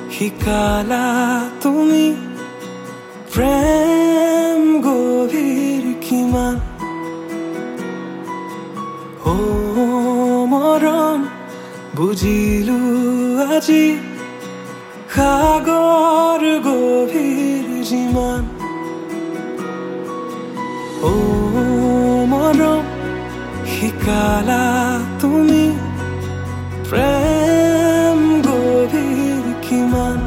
শিকালা তুমি প্ৰেম গভীৰ কিমান ও মৰম বুজিলো আজি সাগৰ গভীৰ যিমান ও মৰম শিকালা তুমি প্ৰেম গভীৰ কিমান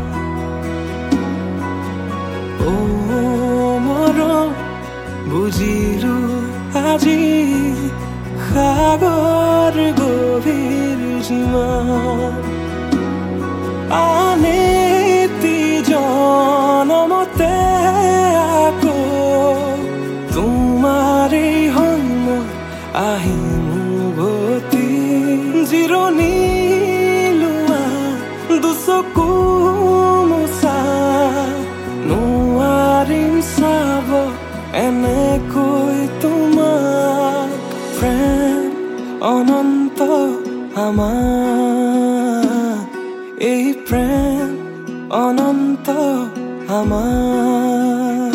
ও মৰম বুজিলো আজি সাগৰ গভীৰ যিমান আনেতি জনমতে আকৌ তোমাৰে হৈ মই আহিম উভতি জিৰণি লোৱা দুচকু মোচা নোৱাৰিম চাব এনেকৈ তোমাক প্ৰেম অনন্ত আমাৰ এই প্ৰেম অনন্ত আমাৰ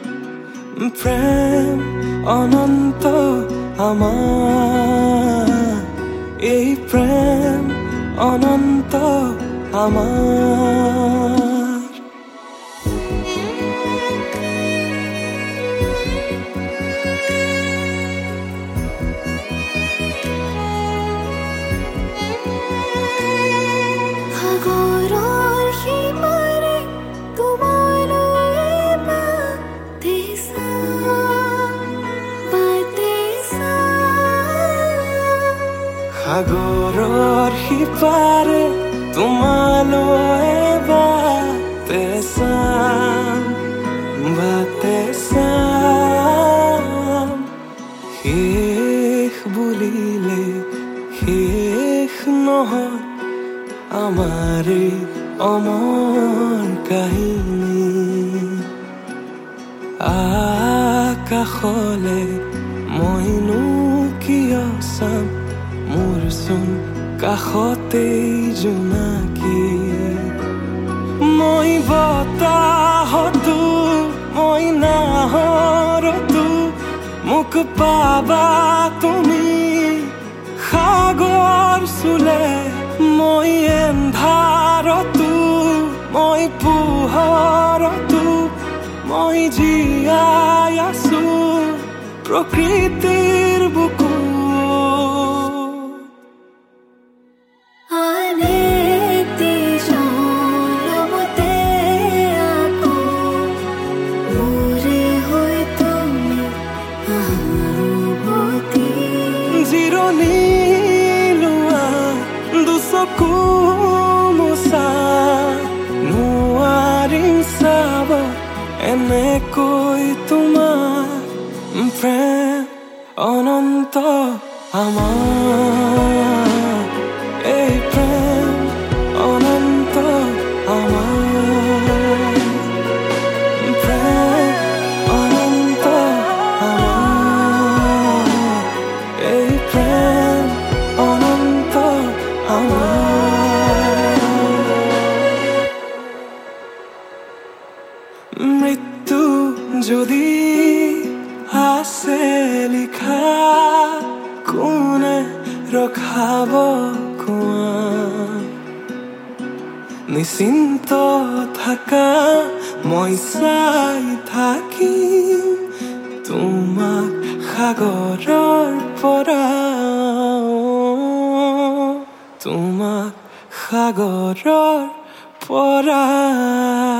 প্ৰেম অনন্ত আমাৰ এই প্ৰেম অনন্ত আমাৰ সাগৰৰ সিপাৰে তোমালৈ বাটে চাম শেষ বুলিলে শেষ নহয় আমাৰ অমৰ কাহিনী আকাশলে মইনো কিয় চাম মোৰচোন কাষতেই জোনাকী মই বতাহতো মই নাহৰতো মোক পাবা তুমি সাগৰ চুলে মই এন্ধাৰতো মই পোহৰতো মই জীয়াই আছো প্ৰকৃতিৰ বুকুত জিৰণি লোৱা দুচকু মোচা নোৱাৰিম চাব এনেকৈ তোমাৰ প্ৰেম অনন্ত আমাৰ এই প্ৰেম অনন্ত আমাৰ প্ৰেম অনন্ত আমাৰ এই প্ৰেম অনন্ত আমাৰ মৃত্যু যদি আছে লিখা কোনে ৰখাব কোৱা নিশ্চিন্ত থাকা মই চাই থাকিম তোমাক সাগৰৰ পৰা তোমাক সাগৰৰ পৰা